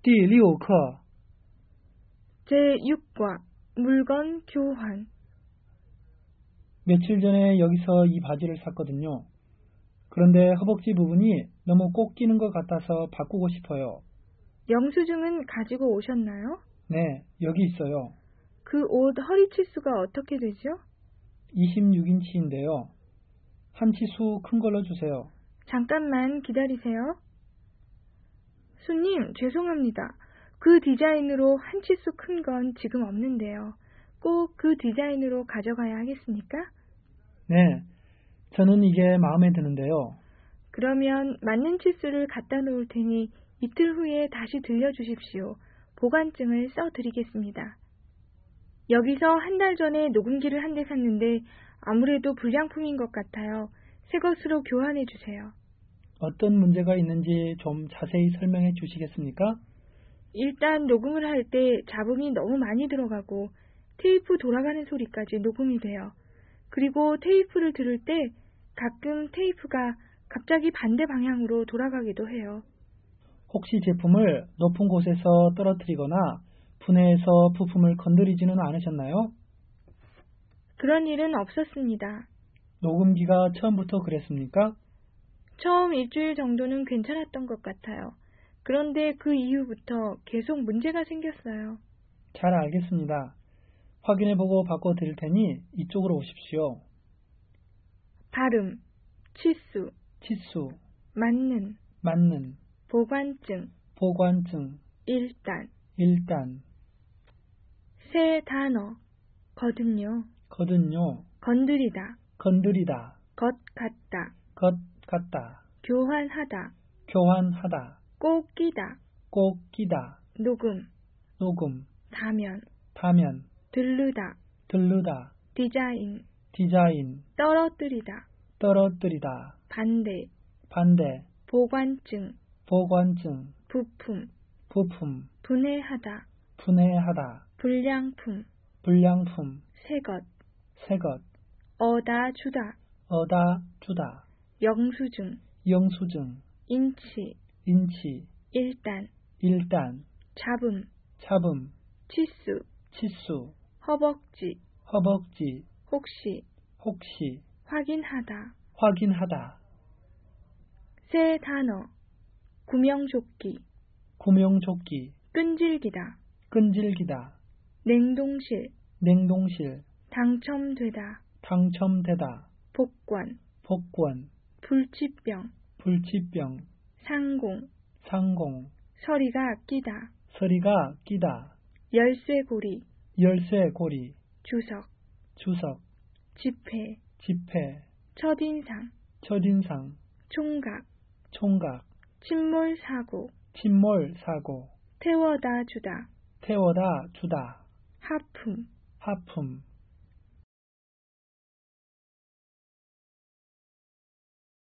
第6课 제6과 물건 교환. 며칠 전에 여기서 이 바지를 샀거든요. 그런데 허벅지 부분이 너무 꼭 끼는 것 같아서 바꾸고 싶어요. 영수증은 가지고 오셨나요? 네, 여기 있어요. 그 옷 허리 치수가 어떻게 되죠? 26인치인데요. 한 치수 큰 걸로 주세요. 잠깐만 기다리세요. 손님, 죄송합니다. 그 디자인으로 한 치수 큰 건 지금 없는데요. 꼭 그 디자인으로 가져가야 하겠습니까? 네, 저는 이게 마음에 드는데요. 그러면 맞는 치수를 갖다 놓을 테니 이틀 후에 다시 들려주십시오. 보관증을 써드리겠습니다. 여기서 한 달 전에 녹음기를 한 대 샀는데 아무래도 불량품인 것 같아요. 새 것으로 교환해 주세요. 어떤 문제가 있는지 좀 자세히 설명해 주시겠습니까? 일단 녹음을 할 때 잡음이 너무 많이 들어가고 테이프 돌아가는 소리까지 녹음이 돼요. 그리고 테이프를 들을 때 가끔 테이프가 갑자기 반대 방향으로 돌아가기도 해요. 혹시 제품을 높은 곳에서 떨어뜨리거나 분해해서 부품을 건드리지는 않으셨나요? 그런 일은 없었습니다. 녹음기가 처음부터 그랬습니까? 처음 일주일 정도는 괜찮았던 것 같아요. 그런데 그 이후부터 계속 문제가 생겼어요. 잘 알겠습니다. 확인해보고 바꿔드릴 테니 이쪽으로 오십시오. 발음, 치수, 치수, 맞는, 맞는, 보관증, 보관증, 일단, 일단, 새 단어, 거든요, 거든요, 건드리다, 건드리다, 것 같다, 것 같다, 교환하다, 교환하다, 꼭 끼다, 꼭 끼다, 녹음, 녹음, 다면, 파면, 들르다, 들르다, 디자인, 디자인, 떨어뜨리다, 떨어뜨리다, 반대, 반대, 보관증, 보관증, 부품, 부품, 분해하다, 분해하다, 불량품, 불량품, 새것, 새것, 어다 주다, 어다 주다, 영수증, 영수증, 인치, 인치, 일단, 일단, 잡음, 잡음, 치수, 치수, 허벅지, 허벅지, 혹시, 혹시, 확인하다, 확인하다, 새 단어, 구명조끼, 구명조끼, 끈질기다, 끈질기다, 냉동실, 냉동실, 당첨되다, 당첨되다, 복권, 복권, 불치병, 불치병, 상공, 상공, 서리가 끼다, 서리가 끼다, 열쇠고리, 열쇠고리, 주석, 주석, 지폐, 지폐, 첫인상, 첫인상, 총각, 총각, 침몰사고, 침몰사고, 태워다 주다, 태워다 주다, 하품, 하품,